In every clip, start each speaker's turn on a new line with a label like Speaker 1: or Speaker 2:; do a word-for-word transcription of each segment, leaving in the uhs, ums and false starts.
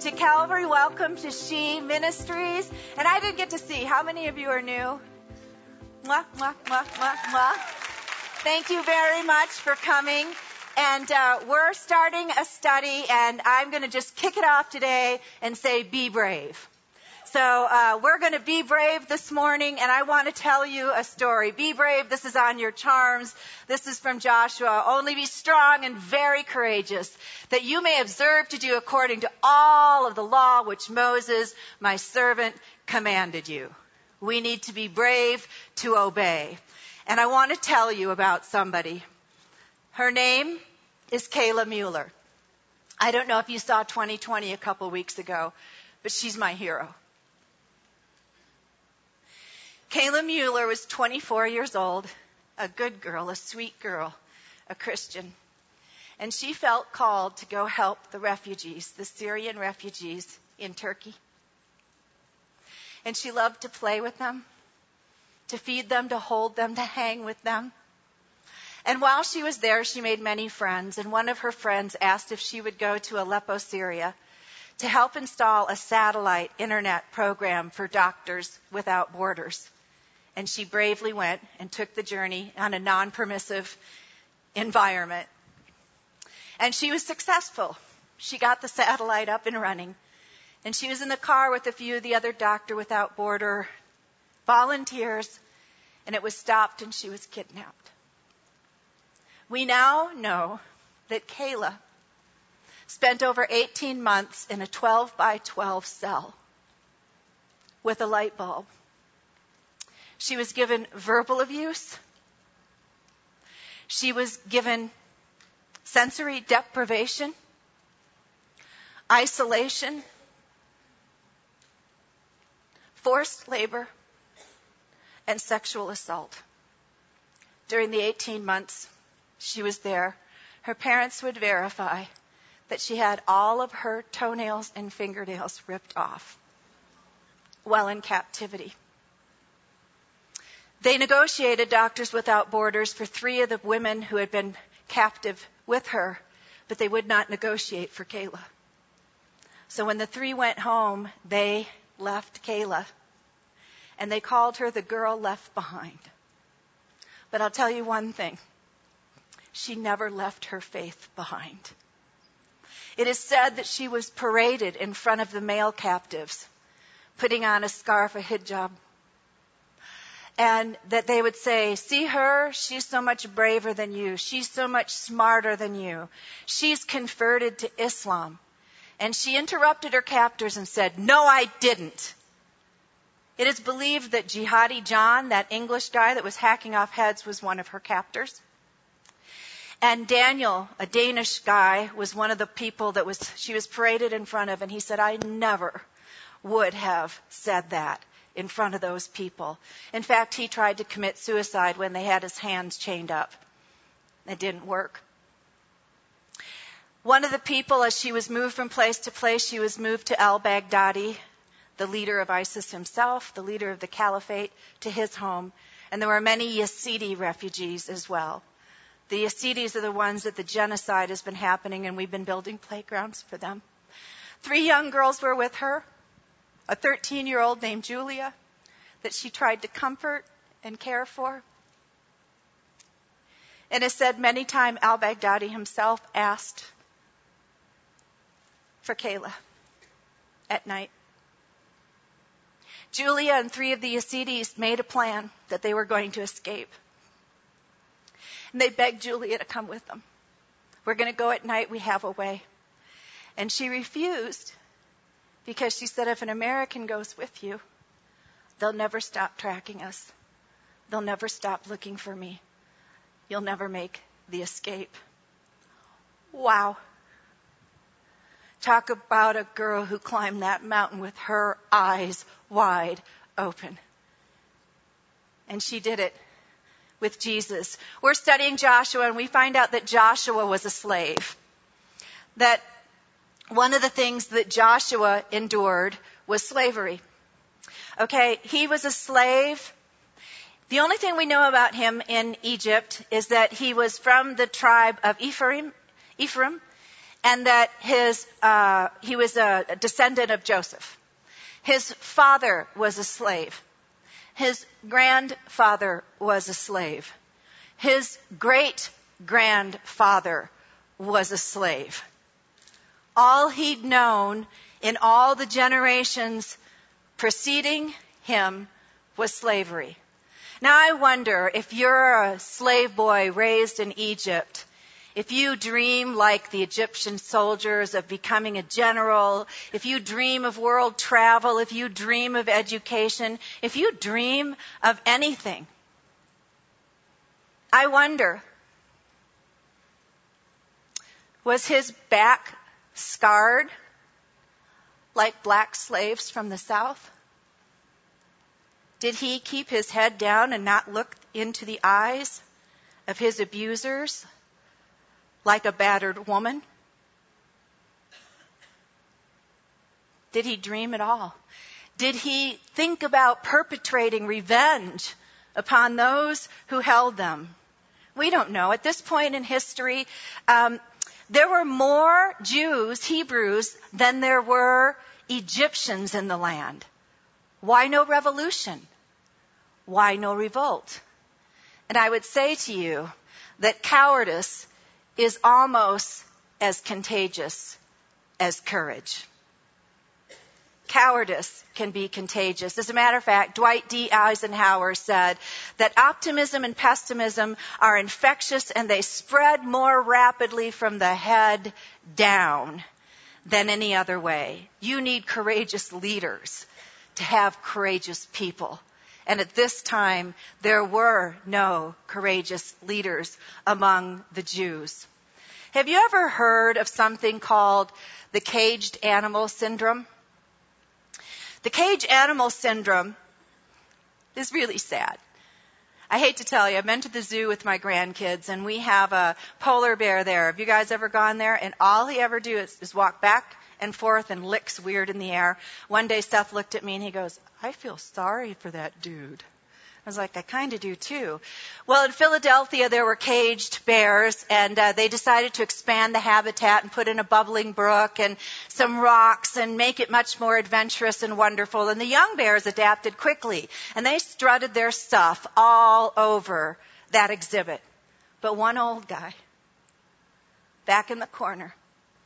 Speaker 1: to Calvary. Welcome to She Ministries. And I didn't get to see. How many of you are new? Mwah, mwah, mwah, mwah, mwah. Thank you very much for coming. And uh, we're starting a study, and I'm going to just kick it off today and say, be brave. So uh, we're going to be brave this morning, and I want to tell you a story. Be brave. This is on your charms. This is from Joshua. Only be strong and very courageous, that you may observe to do according to all of the law which Moses, my servant, commanded you. We need to be brave to obey. And I want to tell you about somebody. Her name is Kayla Mueller. I don't know if you saw twenty twenty a couple weeks ago, but she's my hero. Kayla Mueller was twenty-four years old, a good girl, a sweet girl, a Christian. And she felt called to go help the refugees, the Syrian refugees in Turkey. And she loved to play with them, to feed them, to hold them, to hang with them. And while she was there, she made many friends. And one of her friends asked if she would go to Aleppo, Syria, to help install a satellite internet program for Doctors Without Borders. And she bravely went and took the journey on a non-permissive environment. And she was successful. She got the satellite up and running. And she was in the car with a few of the other Doctor Without Border volunteers. And it was stopped and she was kidnapped. We now know that Kayla spent over eighteen months in a twelve by twelve cell with a light bulb. She was given verbal abuse. She was given sensory deprivation, isolation, forced labor, and sexual assault. During the eighteen months she was there, her parents would verify that she had all of her toenails and fingernails ripped off while in captivity. They negotiated Doctors Without Borders for three of the women who had been captive with her, but they would not negotiate for Kayla. So when the three went home, they left Kayla, and they called her the girl left behind. But I'll tell you one thing. She never left her faith behind. It is said that she was paraded in front of the male captives, putting on a scarf, a hijab. And that they would say, see her, she's so much braver than you. She's so much smarter than you. She's converted to Islam. And she interrupted her captors and said, no, I didn't. It is believed that Jihadi John, that English guy that was hacking off heads, was one of her captors. And Daniel, a Danish guy, was one of the people that was she was paraded in front of. And he said, I never would have said that in front of those people. In fact, he tried to commit suicide when they had his hands chained up. It didn't work. One of the people, as she was moved from place to place, she was moved to al-Baghdadi, the leader of ISIS himself, the leader of the caliphate, to his home. And there were many Yazidi refugees as well. The Yazidis are the ones that the genocide has been happening, and we've been building playgrounds for them. Three young girls were with her. A thirteen-year-old named Julia that she tried to comfort and care for. And it said many times al-Baghdadi himself asked for Kayla at night. Julia and three of the Yazidis made a plan that they were going to escape. And they begged Julia to come with them. We're going to go at night. We have a way. And she refused. Because she said, if an American goes with you, they'll never stop tracking us. They'll never stop looking for me. You'll never make the escape. Wow. Talk about a girl who climbed that mountain with her eyes wide open. And she did it with Jesus. We're studying Joshua, and we find out that Joshua was a slave. That one of the things that Joshua endured was slavery. Okay, he was a slave. The only thing we know about him in Egypt is that he was from the tribe of Ephraim, Ephraim, and that his uh, he was a descendant of Joseph. His father was a slave. His grandfather was a slave. His great-grandfather was a slave. All he'd known in all the generations preceding him was slavery. Now I wonder if you're a slave boy raised in Egypt, if you dream like the Egyptian soldiers of becoming a general, if you dream of world travel, if you dream of education, if you dream of anything, I wonder, was his back scarred like black slaves from the South? Did he keep his head down and not look into the eyes of his abusers like a battered woman? Did he dream at all? Did he think about perpetrating revenge upon those who held them? We don't know. At this point in history, um, there were more Jews, Hebrews, than there were Egyptians in the land. Why no revolution? Why no revolt? And I would say to you that cowardice is almost as contagious as courage. Cowardice can be contagious. As a matter of fact, Dwight D. Eisenhower said that optimism and pessimism are infectious and they spread more rapidly from the head down than any other way. You need courageous leaders to have courageous people. And at this time, there were no courageous leaders among the Jews. Have you ever heard of something called the caged animal syndrome? The caged animal syndrome is really sad. I hate to tell you, I've been to the zoo with my grandkids, and we have a polar bear there. Have you guys ever gone there? And all he ever do is, is walk back and forth and licks weird in the air. One day Seth looked at me and he goes, I feel sorry for that dude. I was like, I kind of do too. Well, in Philadelphia, there were caged bears, and uh, they decided to expand the habitat and put in a bubbling brook and some rocks and make it much more adventurous and wonderful. And the young bears adapted quickly, and they strutted their stuff all over that exhibit. But one old guy, back in the corner,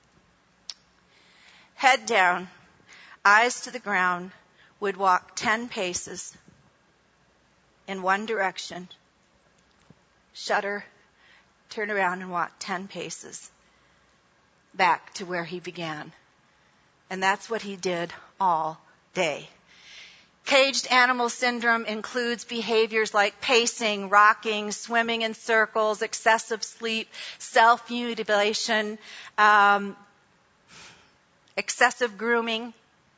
Speaker 1: head down, eyes to the ground, would walk ten paces in one direction, shudder, turn around and walk ten paces back to where he began. And that's what he did all day. Caged animal syndrome includes behaviors like pacing, rocking, swimming in circles, excessive sleep, self-mutilation, um, excessive grooming.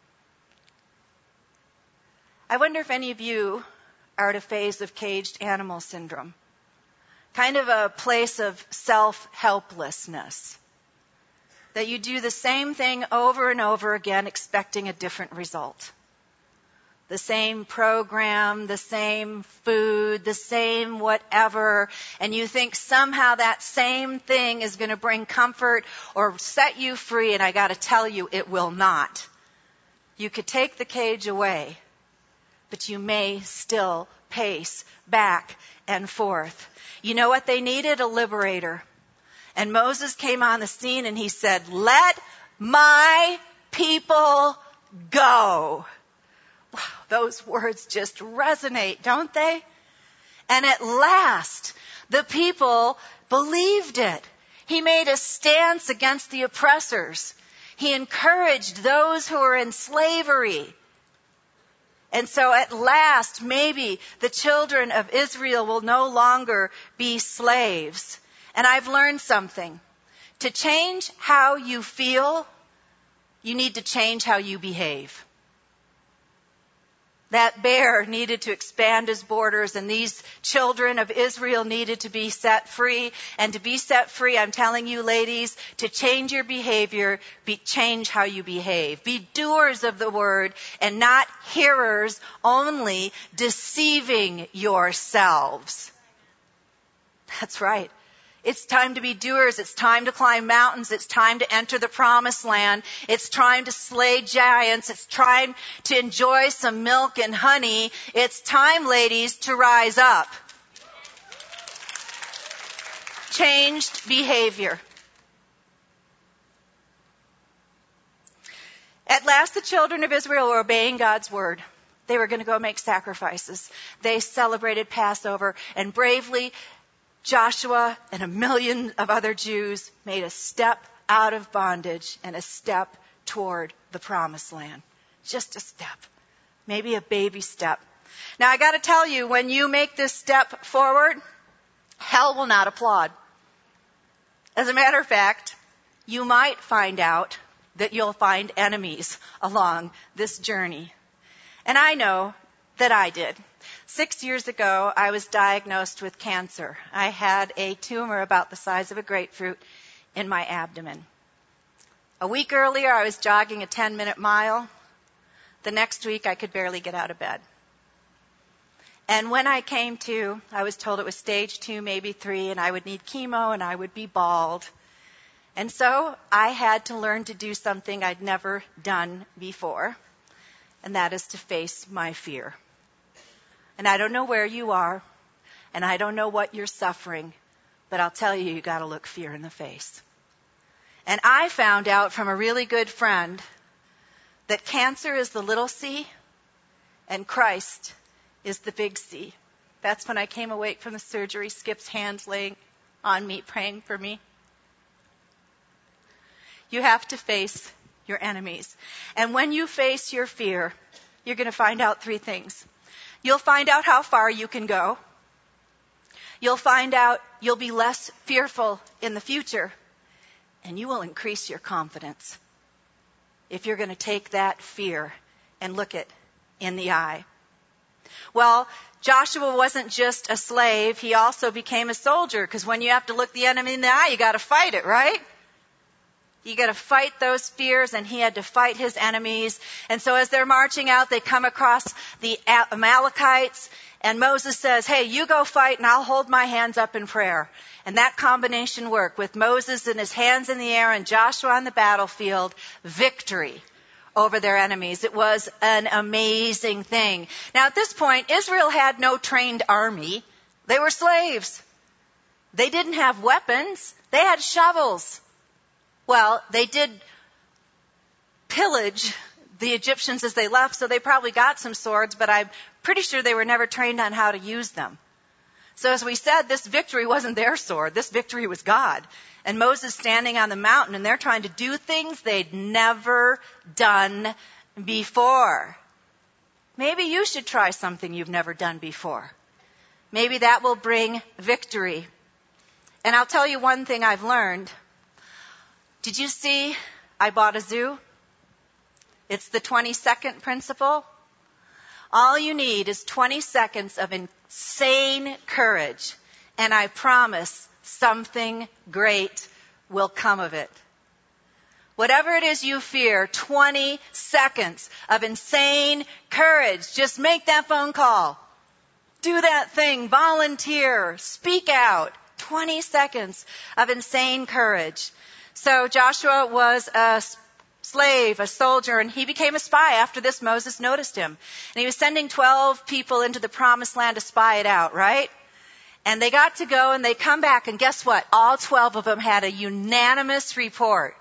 Speaker 1: I wonder if any of you are at a phase of caged animal syndrome, kind of a place of self-helplessness, that you do the same thing over and over again expecting a different result. The same program, the same food, the same whatever, and you think somehow that same thing is going to bring comfort or set you free, and I got to tell you, it will not. You could take the cage away, but you may still pace back and forth. You know what they needed? A liberator. And Moses came on the scene and he said, let my people go. Wow, those words just resonate, don't they? And at last, the people believed it. He made a stance against the oppressors. He encouraged those who were in slavery. And so at last, maybe the children of Israel will no longer be slaves. And I've learned something. To change how you feel, you need to change how you behave. That bear needed to expand his borders, and these children of Israel needed to be set free. And to be set free, I'm telling you, ladies, to change your behavior, be, change how you behave. Be doers of the word and not hearers only, deceiving yourselves. That's right. It's time to be doers. It's time to climb mountains. It's time to enter the promised land. It's time to slay giants. It's time to enjoy some milk and honey. It's time, ladies, to rise up. Changed behavior. At last, the children of Israel were obeying God's word. They were going to go make sacrifices. They celebrated Passover, and bravely, Joshua and a million of other Jews made a step out of bondage and a step toward the promised land. Just a step. Maybe a baby step. Now, I got to tell you, when you make this step forward, hell will not applaud. As a matter of fact, you might find out that you'll find enemies along this journey. And I know that I did. Six years ago, I was diagnosed with cancer. I had a tumor about the size of a grapefruit in my abdomen. A week earlier, I was jogging a ten-minute mile. The next week, I could barely get out of bed. And when I came to, I was told it was stage two, maybe three, and I would need chemo and I would be bald. And so I had to learn to do something I'd never done before, and that is to face my fear. And I don't know where you are, and I don't know what you're suffering, but I'll tell you, you got to look fear in the face. And I found out from a really good friend that cancer is the little c and Christ is the big C. That's when I came awake from the surgery, Skip's hands laying on me, praying for me. You have to face your enemies. And when you face your fear, you're going to find out three things. You'll find out how far you can go. You'll find out you'll be less fearful in the future. And you will increase your confidence if you're going to take that fear and look it in the eye. Well, Joshua wasn't just a slave. He also became a soldier, because when you have to look the enemy in the eye, you got to fight it, right? You got to fight those fears, and he had to fight his enemies. And so as they're marching out, they come across the Amalekites, and Moses says, hey, you go fight, and I'll hold my hands up in prayer. And that combination worked, with Moses and his hands in the air and Joshua on the battlefield, victory over their enemies. It was an amazing thing. Now, at this point, Israel had no trained army. They were slaves. They didn't have weapons. They had shovels. Well, they did pillage the Egyptians as they left, so they probably got some swords, but I'm pretty sure they were never trained on how to use them. So as we said, this victory wasn't their sword. This victory was God. And Moses standing on the mountain, and they're trying to do things they'd never done before. Maybe you should try something you've never done before. Maybe that will bring victory. And I'll tell you one thing I've learned. Did you see I bought a zoo? It's the twenty-second principle. All you need is twenty seconds of insane courage, and I promise something great will come of it. Whatever it is you fear, twenty seconds of insane courage. Just make that phone call. Do that thing. Volunteer. Speak out. twenty seconds of insane courage. So Joshua was a slave, a soldier, and he became a spy. After this, Moses noticed him. And he was sending twelve people into the promised land to spy it out, right? And they got to go, and they come back, and guess what? All twelve of them had a unanimous report.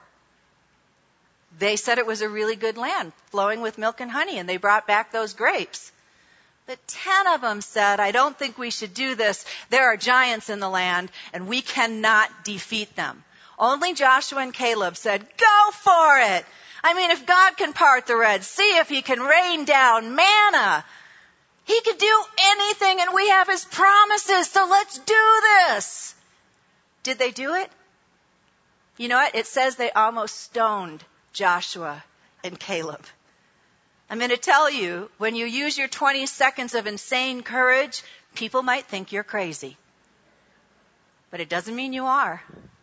Speaker 1: They said it was a really good land, flowing with milk and honey, and they brought back those grapes. But ten of them said, I don't think we should do this. There are giants in the land, and we cannot defeat them. Only Joshua and Caleb said, go for it. I mean, if God can part the Red Sea, if he can rain down manna, he could do anything, and we have his promises, so let's do this. Did they do it? You know what? It says they almost stoned Joshua and Caleb. I'm going to tell you, when you use your twenty seconds of insane courage, people might think you're crazy. But it doesn't mean you are.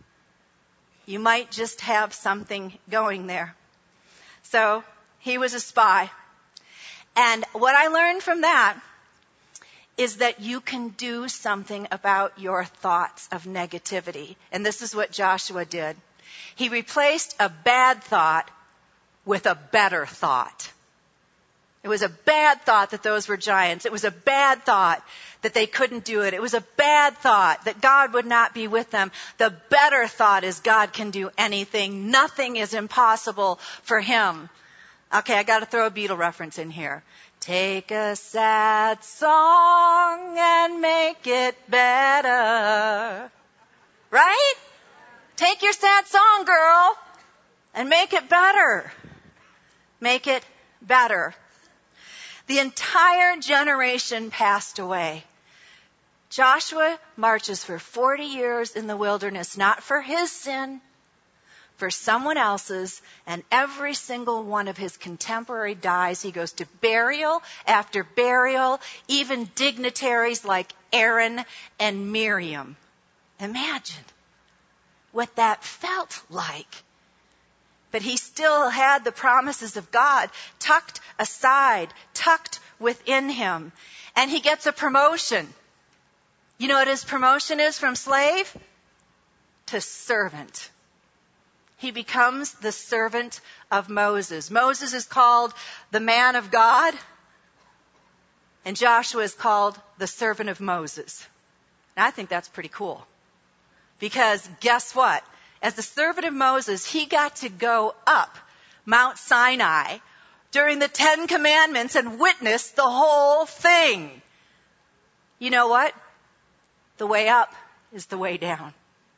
Speaker 1: You might just have something going there. So he was a spy. And what I learned from that is that you can do something about your thoughts of negativity. And this is what Joshua did. He replaced a bad thought with a better thought. It was a bad thought that those were giants. It was a bad thought that they couldn't do it. It was a bad thought that God would not be with them. The better thought is God can do anything. Nothing is impossible for him. Okay, I got to throw a Beatle reference in here. Take a sad song and make it better. Right? Take your sad song, girl, and make it better. Make it better. The entire generation passed away. Joshua marches for forty years in the wilderness, not for his sin, for someone else's, and every single one of his contemporary dies. He goes to burial after burial, even dignitaries like Aaron and Miriam. Imagine what that felt like. But he still had the promises of God tucked aside, tucked within him. And he gets a promotion. You know what his promotion is from slave to servant? He becomes the servant of Moses. Moses is called the man of God, and Joshua is called the servant of Moses. And I think that's pretty cool. Because guess what? As the servant of Moses, he got to go up Mount Sinai during the Ten Commandments and witness the whole thing. You know what? The way up is the way down.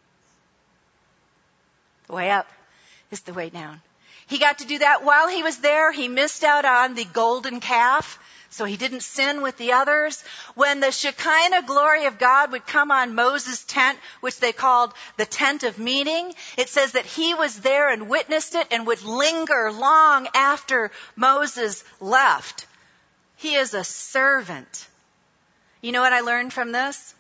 Speaker 1: The way up is the way down. He got to do that while he was there. He missed out on the golden calf, so he didn't sin with the others. When the Shekinah glory of God would come on Moses' tent, which they called the tent of meeting, it says that he was there and witnessed it and would linger long after Moses left. He is a servant. You know what I learned from this?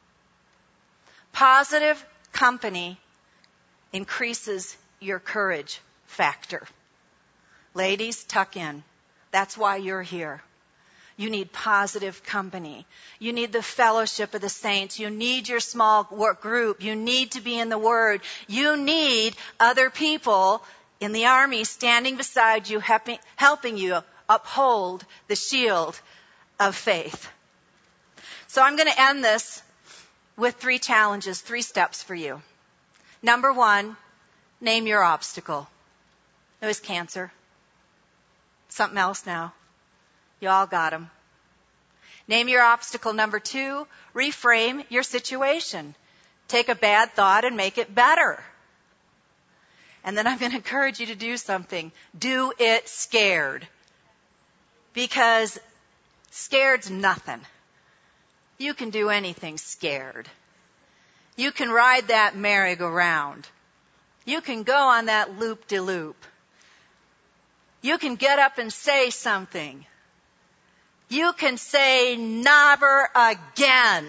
Speaker 1: Positive company increases your courage factor. Ladies, tuck in. That's why you're here. You need positive company. You need the fellowship of the saints. You need your small work group. You need to be in the Word. You need other people in the army standing beside you, helping, helping you uphold the shield of faith. So I'm going to end this with three challenges, three steps for you. Number one, name your obstacle. It was cancer. Something else now. You all got them. Name your obstacle. Number two, reframe your situation. Take a bad thought and make it better. And then I'm going to encourage you to do something. Do it scared. Because scared's nothing. You can do anything scared. You can ride that merry-go-round. You can go on that loop-de-loop. You can get up and say something. You can say never again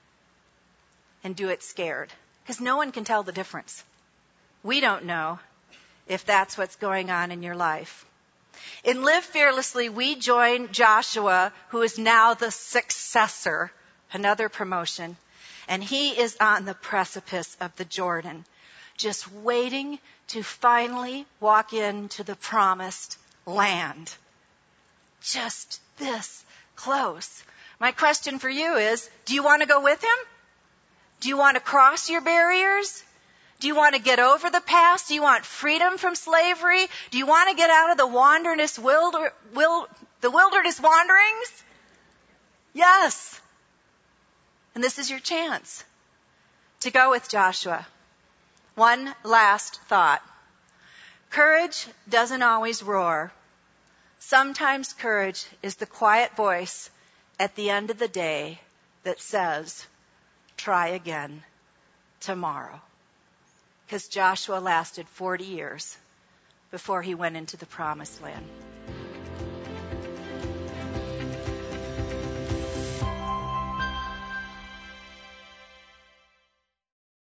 Speaker 1: and do it scared. Because no one can tell the difference. We don't know if that's what's going on in your life. In Live Fearlessly, we join Joshua, who is now the successor, another promotion, and he is on the precipice of the Jordan, just waiting to finally walk into the promised land. Just this close. My question for you is, do you want to go with him? Do you want to cross your barriers? Do you want to get over the past? Do you want freedom from slavery? Do you want to get out of the wilderness, wilder, wil, the wilderness wanderings? Yes. And this is your chance to go with Joshua. One last thought. Courage doesn't always roar. Sometimes courage is the quiet voice at the end of the day that says, try again tomorrow. Because Joshua lasted forty years before he went into the promised land.